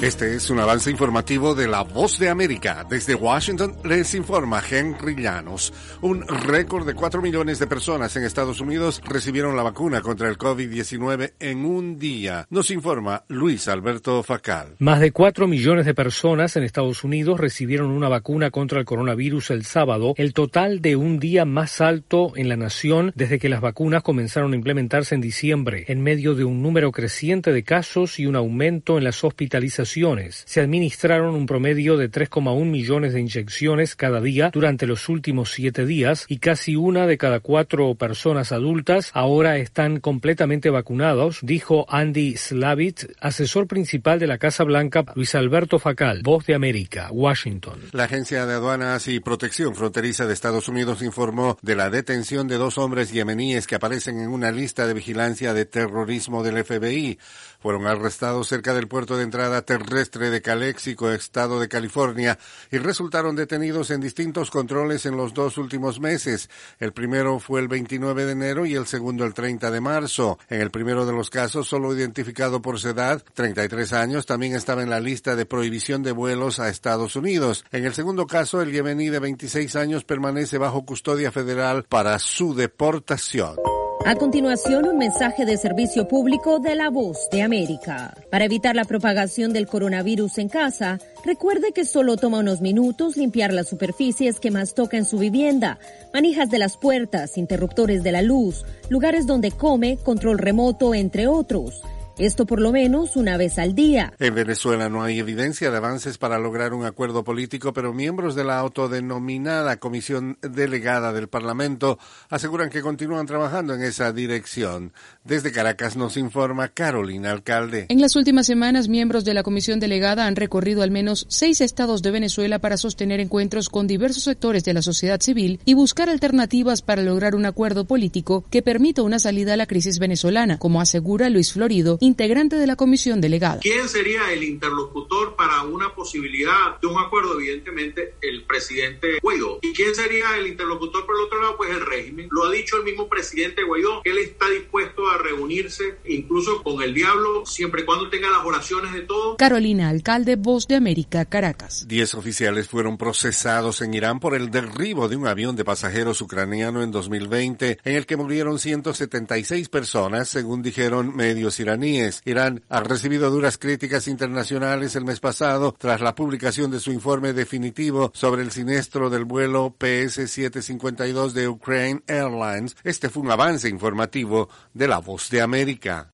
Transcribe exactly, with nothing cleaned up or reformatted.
Este es un avance informativo de La Voz de América. Desde Washington les informa Henry Llanos. Un récord de cuatro millones de personas en Estados Unidos recibieron la vacuna contra el COVID diecinueve en un día. Nos informa Luis Alberto Facal. Más de cuatro millones de personas en Estados Unidos recibieron una vacuna contra el coronavirus el sábado, el total de un día más alto en la nación desde que las vacunas comenzaron a implementarse en diciembre, en medio de un número creciente de casos y un aumento en las hospitalizaciones. Se administraron un promedio de tres coma uno millones de inyecciones cada día durante los últimos siete días y casi una de cada cuatro personas adultas ahora están completamente vacunados, dijo Andy Slavitt, asesor principal de la Casa Blanca. Luis Alberto Facal, Voz de América, Washington. La Agencia de Aduanas y Protección Fronteriza de Estados Unidos informó de la detención de dos hombres yemeníes que aparecen en una lista de vigilancia de terrorismo del F B I. Fueron arrestados cerca del puerto de entrada terrestre de Calexico, estado de California, y resultaron detenidos en distintos controles en los dos últimos meses. El primero fue el veintinueve de enero y el segundo el treinta de marzo. En el primero de los casos, solo identificado por su edad, treinta y tres años, también estaba en la lista de prohibición de vuelos a Estados Unidos. En el segundo caso, el yemení de veintiséis años permanece bajo custodia federal para su deportación. A continuación, un mensaje de servicio público de La Voz de América. Para evitar la propagación del coronavirus en casa, recuerde que solo toma unos minutos limpiar las superficies que más toca en su vivienda, manijas de las puertas, interruptores de la luz, lugares donde come, control remoto, entre otros. Esto por lo menos una vez al día. En Venezuela no hay evidencia de avances para lograr un acuerdo político, pero miembros de la autodenominada Comisión Delegada del Parlamento aseguran que continúan trabajando en esa dirección. Desde Caracas nos informa Carolina Alcalde. En las últimas semanas, miembros de la Comisión Delegada han recorrido al menos seis estados de Venezuela para sostener encuentros con diversos sectores de la sociedad civil y buscar alternativas para lograr un acuerdo político que permita una salida a la crisis venezolana, como asegura Luis Florido, integrante de la comisión delegada. ¿Quién sería el interlocutor para una posibilidad de un acuerdo? Evidentemente, el presidente Guaidó. ¿Y quién sería el interlocutor por el otro lado? Pues el régimen. Lo ha dicho el mismo presidente Guaidó, que él está dispuesto a reunirse incluso con el diablo, siempre y cuando tenga las oraciones de todos. Carolina Alcalde, Voz de América, Caracas. Diez oficiales fueron procesados en Irán por el derribo de un avión de pasajeros ucraniano en dos mil veinte, en el que murieron ciento setenta y seis personas, según dijeron medios iraníes. Irán ha recibido duras críticas internacionales el mes pasado tras la publicación de su informe definitivo sobre el siniestro del vuelo P S setecientos cincuenta y dos de Ukraine Airlines. Este fue un avance informativo de La Voz de América.